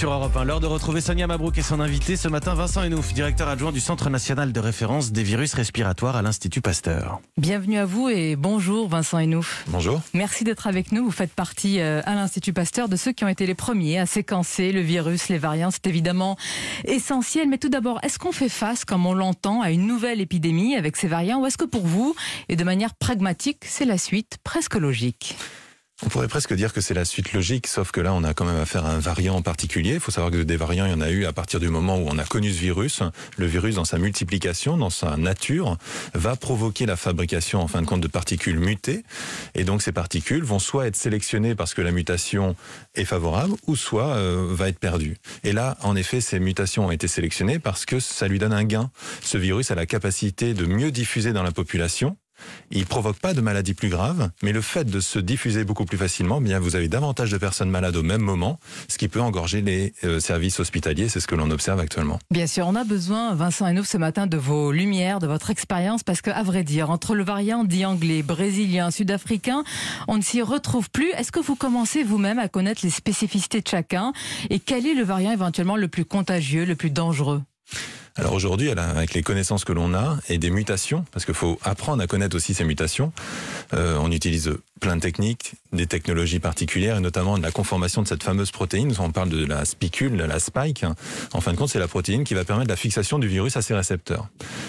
sur Europe 1. L'heure de retrouver Sonia Mabrouk et son invité ce matin, Vincent Henouf, directeur adjoint du Centre national de référence des virus respiratoires à l'Institut Pasteur. Bienvenue à vous et bonjour Vincent Henouf. Bonjour. Merci d'être avec nous. Vous faites partie à l'Institut Pasteur de ceux qui ont été les premiers à séquencer le virus, les variants. C'est évidemment essentiel. Mais tout d'abord, est-ce qu'on fait face, comme on l'entend, à une nouvelle épidémie avec ces variants, ou est-ce que pour vous, et de manière pragmatique, c'est la suite presque logique ? On pourrait presque dire que c'est la suite logique, sauf que là, on a quand même affaire à un variant en particulier. Il faut savoir que des variants, il y en a eu à partir du moment où on a connu ce virus. Le virus, dans sa multiplication, dans sa nature, va provoquer la fabrication, en fin de compte, de particules mutées. Et donc, ces particules vont soit être sélectionnées parce que la mutation est favorable, ou soit va être perdue. Et là, en effet, ces mutations ont été sélectionnées parce que ça lui donne un gain. Ce virus a la capacité de mieux diffuser dans la population. Il ne provoque pas de maladies plus graves, mais le fait de se diffuser beaucoup plus facilement, bien vous avez davantage de personnes malades au même moment, ce qui peut engorger les services hospitaliers, c'est ce que l'on observe actuellement. Bien sûr, on a besoin, Vincent Henouf, ce matin de vos lumières, de votre expérience, parce qu'à vrai dire, entre le variant dit anglais, brésilien, sud-africain, on ne s'y retrouve plus. Est-ce que vous commencez vous-même à connaître les spécificités de chacun et quel est le variant éventuellement le plus contagieux, le plus dangereux ? Alors aujourd'hui, avec les connaissances que l'on a et des mutations, parce qu'il faut apprendre à connaître aussi ces mutations, on utilise plein de techniques, des technologies particulières et notamment de la conformation de cette fameuse protéine. On parle de la spicule, de la spike. En fin de compte, c'est la protéine qui va permettre la fixation du virus à ses récepteurs.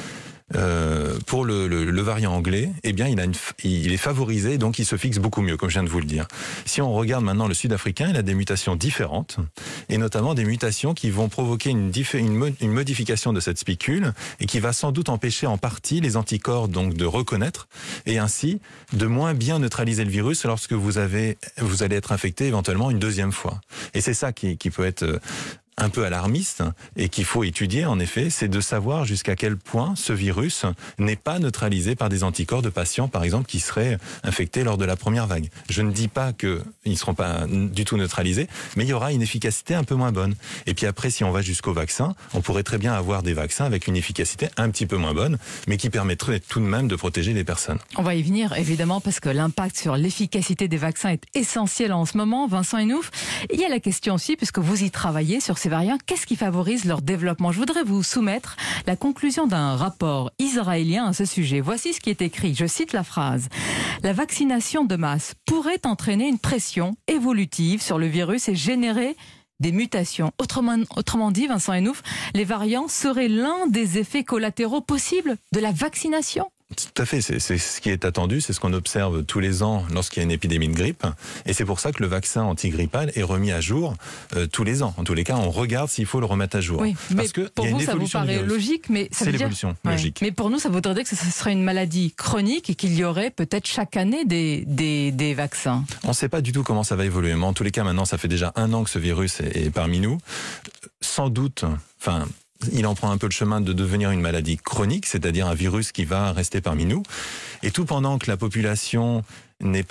Pour le variant anglais, eh bien, il est favorisé, donc il se fixe beaucoup mieux, comme je viens de vous le dire. Si on regarde maintenant le sud-africain, il a des mutations différentes, et notamment des mutations qui vont provoquer une modification de cette spicule, et qui va sans doute empêcher en partie les anticorps donc de reconnaître, et ainsi de moins bien neutraliser le virus lorsque vous allez être infecté éventuellement une deuxième fois. Et c'est ça qui peut être un peu alarmiste et qu'il faut étudier en effet, c'est de savoir jusqu'à quel point ce virus n'est pas neutralisé par des anticorps de patients par exemple qui seraient infectés lors de la première vague. Je ne dis pas qu'ils ne seront pas du tout neutralisés, mais il y aura une efficacité un peu moins bonne. Et puis après, si on va jusqu'au vaccin, on pourrait très bien avoir des vaccins avec une efficacité un petit peu moins bonne, mais qui permettraient tout de même de protéger les personnes. On va y venir évidemment parce que l'impact sur l'efficacité des vaccins est essentiel en ce moment. Vincent Henouf, il y a la question aussi, puisque vous y travaillez sur ces variants, qu'est-ce qui favorise leur développement ? Je voudrais vous soumettre la conclusion d'un rapport israélien à ce sujet. Voici ce qui est écrit, je cite la phrase. La vaccination de masse pourrait entraîner une pression évolutive sur le virus et générer des mutations. Autrement dit, Vincent Henouf, les variants seraient l'un des effets collatéraux possibles de la vaccination ? Tout à fait, c'est ce qui est attendu, c'est ce qu'on observe tous les ans lorsqu'il y a une épidémie de grippe, et c'est pour ça que le vaccin antigrippal est remis à jour tous les ans. En tous les cas, on regarde s'il faut le remettre à jour. Oui, parce mais que pour vous, ça vous paraît logique, mais ça c'est veut dire... l'évolution logique. Mais pour nous, ça voudrait dire que ce serait une maladie chronique et qu'il y aurait peut-être chaque année des vaccins. On ne sait pas du tout comment ça va évoluer, mais en tous les cas, maintenant, ça fait déjà 1 an que ce virus est parmi nous. Sans doute, il en prend un peu le chemin de devenir une maladie chronique, c'est-à-dire un virus qui va rester parmi nous. Et tout pendant que la population ne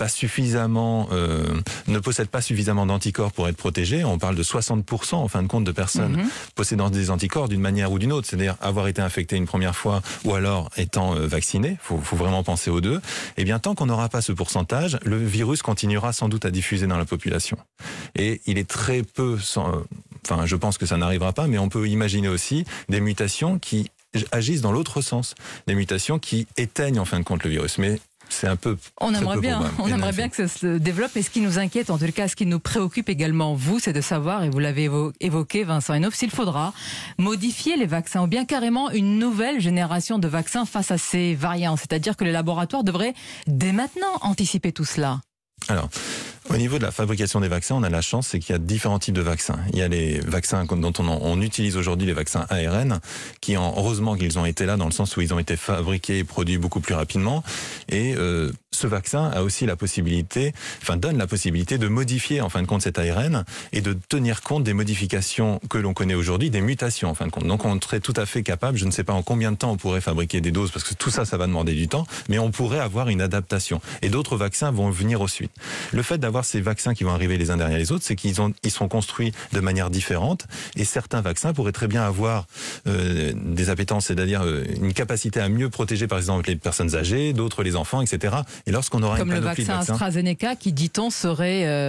possède pas suffisamment d'anticorps pour être protégée, on parle de 60% en fin de compte de personnes possédant des anticorps d'une manière ou d'une autre, c'est-à-dire avoir été infecté une première fois ou alors étant vacciné, faut vraiment penser aux deux. Et bien tant qu'on n'aura pas ce pourcentage, le virus continuera sans doute à diffuser dans la population. Et il est très peu, je pense que ça n'arrivera pas, mais on peut imaginer aussi des mutations qui agissent dans l'autre sens, des mutations qui éteignent en fin de compte le virus. Mais c'est un peu... On aimerait bien que ça se développe, mais ce qui nous inquiète, en tout cas, ce qui nous préoccupe également, vous, c'est de savoir, et vous l'avez évoqué, Vincent Henouf, s'il faudra modifier les vaccins, ou bien carrément une nouvelle génération de vaccins face à ces variants. C'est-à-dire que les laboratoires devraient dès maintenant anticiper tout cela. Alors, au niveau de la fabrication des vaccins, on a la chance, c'est qu'il y a différents types de vaccins. Il y a les vaccins dont on utilise aujourd'hui, les vaccins ARN, qui heureusement qu'ils ont été là dans le sens où ils ont été fabriqués et produits beaucoup plus rapidement. Et ce vaccin a aussi donne la possibilité de modifier en fin de compte cet ARN et de tenir compte des modifications que l'on connaît aujourd'hui, des mutations en fin de compte. Donc on serait tout à fait capable, je ne sais pas en combien de temps on pourrait fabriquer des doses, parce que tout ça, ça va demander du temps, mais on pourrait avoir une adaptation. Et d'autres vaccins vont venir ensuite. Le fait d'avoir ces vaccins qui vont arriver les uns derrière les autres, c'est qu'ils seront construits de manière différente, et certains vaccins pourraient très bien avoir des appétences, c'est-à-dire une capacité à mieux protéger par exemple les personnes âgées, d'autres les enfants, etc. Et lorsqu'on aura comme une le panoplie vaccin de vaccins, AstraZeneca qui, dit-on, serait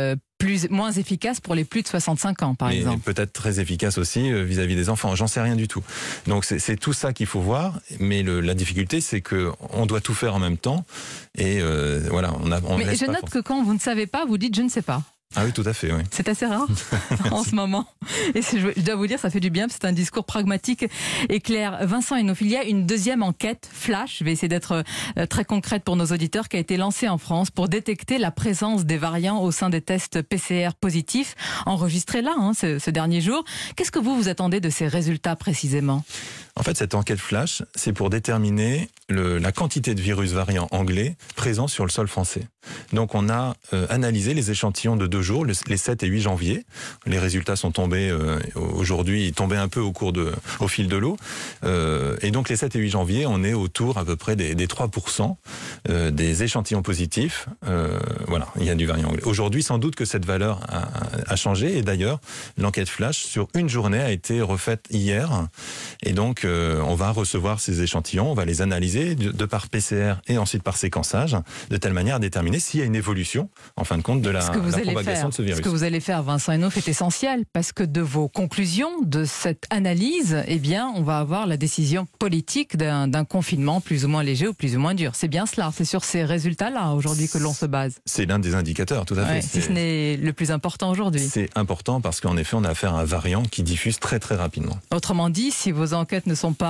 moins efficace pour les plus de 65 ans, par exemple. Peut-être très efficace aussi vis-à-vis des enfants. J'en sais rien du tout. Donc c'est tout ça qu'il faut voir. Mais la difficulté, c'est qu'on doit tout faire en même temps. Et voilà, mais je note que quand vous ne savez pas, vous dites je ne sais pas. Ah oui, tout à fait, oui. C'est assez rare en ce moment. Et je dois vous dire, ça fait du bien, c'est un discours pragmatique et clair. Vincent Hénouf, il y a une deuxième enquête flash, je vais essayer d'être très concrète pour nos auditeurs, qui a été lancée en France pour détecter la présence des variants au sein des tests PCR positifs enregistrés là, ce dernier jour. Qu'est-ce que vous attendez de ces résultats précisément ? En fait, cette enquête flash, c'est pour déterminer la quantité de virus variant anglais présents sur le sol français. Donc on a analysé les échantillons de 2 jours, les 7 et 8 janvier. Les résultats sont tombés aujourd'hui, ils tombaient un peu au fil de l'eau. Et donc les 7 et 8 janvier, on est autour à peu près des 3% des échantillons positifs. Voilà, il y a du variant anglais. Aujourd'hui, sans doute que cette valeur a changé. Et d'ailleurs, l'enquête flash sur une journée a été refaite hier. Et donc, on va recevoir ces échantillons, on va les analyser de par PCR et ensuite par séquençage, de telle manière à déterminer s'il y a une évolution, en fin de compte, de la propagation de ce virus. Ce que vous allez faire, Vincent Hénouf, est essentiel, parce que de vos conclusions, de cette analyse, eh bien, on va avoir la décision politique d'un confinement plus ou moins léger ou plus ou moins dur. C'est bien cela, c'est sur ces résultats-là, aujourd'hui, que l'on se base. C'est l'un des indicateurs, tout à fait. Si ce n'est le plus important aujourd'hui. C'est important parce qu'en effet, on a affaire à un variant qui diffuse très très rapidement. Autrement dit, si vos enquêtes ne sont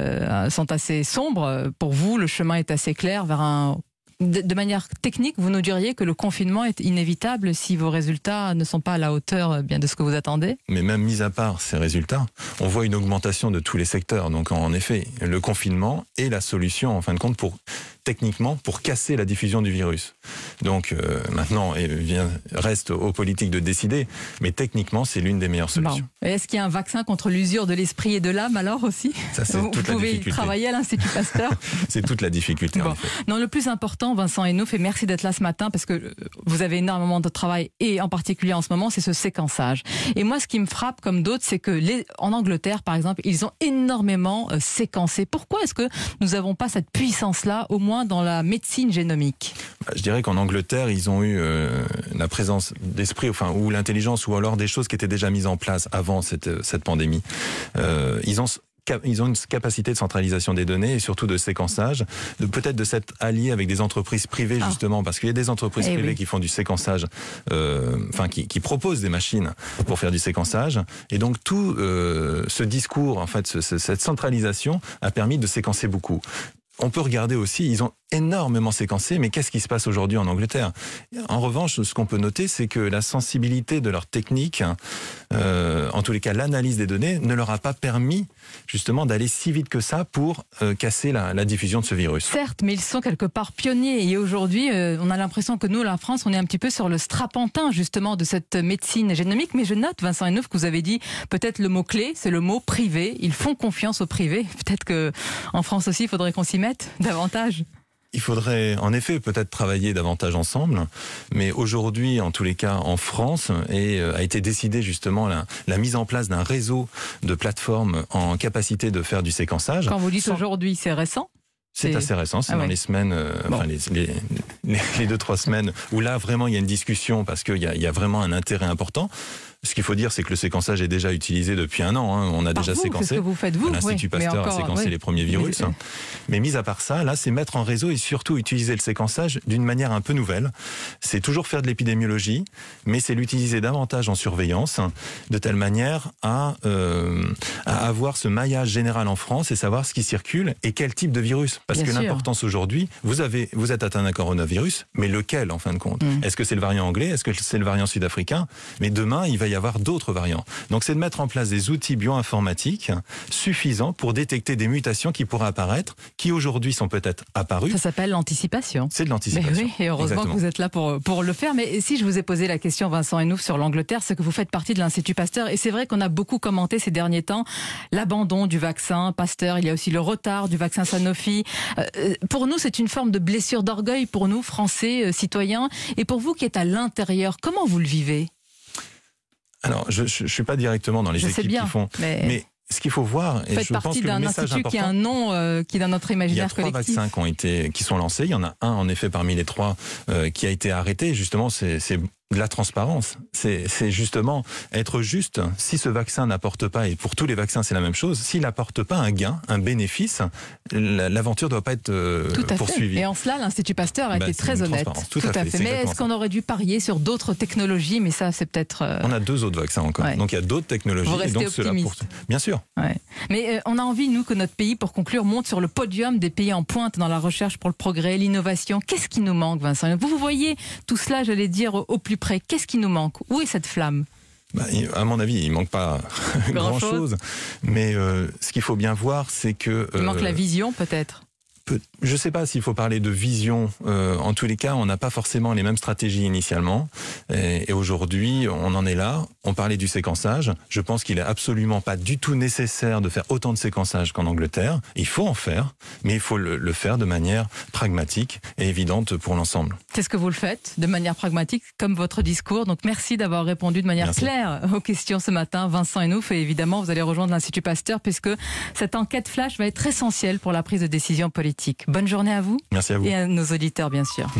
assez sombres, pour vous, le chemin est assez clair vers de manière technique, vous nous diriez que le confinement est inévitable si vos résultats ne sont pas à la hauteur bien de ce que vous attendez ? Mais même mis à part ces résultats, on voit une augmentation de tous les secteurs. Donc en effet, le confinement est la solution, en fin de compte, techniquement, pour casser la diffusion du virus. Donc maintenant, reste aux politiques de décider, mais techniquement, c'est l'une des meilleures solutions. Bon. Est-ce qu'il y a un vaccin contre l'usure de l'esprit et de l'âme alors aussi ? Ça, c'est vous toute la pouvez difficulté. Travailler à l'Institut Pasteur. C'est toute la difficulté. Bon. En effet. Non, le plus important, Vincent Hénouf, et merci d'être là ce matin parce que vous avez énormément de travail et en particulier en ce moment, c'est ce séquençage. Et moi, ce qui me frappe comme d'autres, c'est que en Angleterre, par exemple, ils ont énormément séquencé. Pourquoi est-ce que nous n'avons pas cette puissance-là, au moins dans la médecine génomique ? Je dirais qu'en Angleterre, ils ont eu la présence d'esprit, ou l'intelligence, ou alors des choses qui étaient déjà mises en place avant cette pandémie. Ils ont une capacité de centralisation des données et surtout de séquençage, peut-être de s'être alliés avec des entreprises privées justement, parce qu'il y a des entreprises privées qui font du séquençage, qui proposent des machines pour faire du séquençage. Et donc tout ce discours, en fait, cette centralisation a permis de séquencer beaucoup. On peut regarder aussi, ils ont énormément séquencé, mais qu'est-ce qui se passe aujourd'hui en Angleterre ? En revanche, ce qu'on peut noter, c'est que la sensibilité de leur technique, en tous les cas l'analyse des données, ne leur a pas permis justement d'aller si vite que ça pour casser la diffusion de ce virus. Certes, mais ils sont quelque part pionniers et aujourd'hui, on a l'impression que nous, la France, on est un petit peu sur le strapontin justement de cette médecine génomique, mais je note, Vincent Hénouf, que vous avez dit peut-être le mot-clé, c'est le mot privé. Ils font confiance au privé. Peut-être qu'en France aussi, il faudrait qu'on s'y mette davantage. Il faudrait en effet peut-être travailler davantage ensemble, mais aujourd'hui, en tous les cas, en France, a été décidé justement la mise en place d'un réseau de plateformes en capacité de faire du séquençage. Quand vous dites aujourd'hui, c'est récent ? C'est assez récent, c'est dans les semaines, les 2-3 semaines où là vraiment il y a une discussion parce qu'il y a vraiment un intérêt important. Ce qu'il faut dire, c'est que le séquençage est déjà utilisé depuis 1 an. On a déjà séquencé. Qu'est-ce que vous faites, vous ? L'Institut Pasteur a séquencé les premiers virus. Mais mis à part ça, là, c'est mettre en réseau et surtout utiliser le séquençage d'une manière un peu nouvelle. C'est toujours faire de l'épidémiologie, mais c'est l'utiliser davantage en surveillance, de telle manière à avoir ce maillage général en France et savoir ce qui circule et quel type de virus. Parce que l'importance aujourd'hui, vous êtes atteint d'un coronavirus, mais lequel en fin de compte ? Est-ce que c'est le variant anglais ? Est-ce que c'est le variant sud-africain ? Mais demain, il va y avoir d'autres variants. Donc c'est de mettre en place des outils bioinformatiques suffisants pour détecter des mutations qui pourraient apparaître, qui aujourd'hui sont peut-être apparues. Ça s'appelle l'anticipation. C'est de l'anticipation. Mais oui, et heureusement que vous êtes là pour le faire. Mais si je vous ai posé la question, Vincent Hénouf, sur l'Angleterre, c'est que vous faites partie de l'Institut Pasteur. Et c'est vrai qu'on a beaucoup commenté ces derniers temps l'abandon du vaccin Pasteur. Il y a aussi le retard du vaccin Sanofi. Pour nous, c'est une forme de blessure d'orgueil pour nous, Français, citoyens. Et pour vous qui êtes à l'intérieur, comment vous le vivez ? Alors, je suis pas directement dans les équipes qui font, mais ce qu'il faut voir, et je pense que le message important, qui a un nom qui est dans notre imaginaire collectif. Il y a 3 vaccins qui sont lancés. Il y en a un, en effet, parmi les 3 qui a été arrêté. Justement, c'est de la transparence. C'est justement être juste. Si ce vaccin n'apporte pas, et pour tous les vaccins c'est la même chose, s'il n'apporte pas un gain, un bénéfice, l'aventure ne doit pas être poursuivie. Fait. Et en cela, l'Institut Pasteur a été très honnête. Tout à fait. Mais est-ce qu'on aurait dû parier sur d'autres technologies? Mais ça, c'est peut-être... On a 2 autres vaccins encore. Ouais. Donc il y a d'autres technologies. Vous restez optimiste. Bien sûr. Ouais. Mais on a envie, nous, que notre pays, pour conclure, monte sur le podium des pays en pointe dans la recherche pour le progrès, l'innovation. Qu'est-ce qui nous manque, Vincent? Vous voyez tout cela, j'allais dire, au plus près. Qu'est-ce qui nous manque? Où est cette flamme? À mon avis, il manque pas grand-chose. Mais ce qu'il faut bien voir, c'est que... Il manque la vision, peut-être. Je ne sais pas s'il faut parler de vision. En tous les cas, on n'a pas forcément les mêmes stratégies initialement. Et aujourd'hui, on en est là. On parlait du séquençage. Je pense qu'il n'est absolument pas du tout nécessaire de faire autant de séquençage qu'en Angleterre. Il faut en faire, mais il faut le faire de manière pragmatique et évidente pour l'ensemble. C'est ce que vous le faites, de manière pragmatique, comme votre discours. Donc merci d'avoir répondu de manière claire aux questions ce matin, Vincent Enouf. Et évidemment, vous allez rejoindre l'Institut Pasteur, puisque cette enquête flash va être essentielle pour la prise de décision politique. Bonne journée à vous. Merci à vous. Et à nos auditeurs, bien sûr.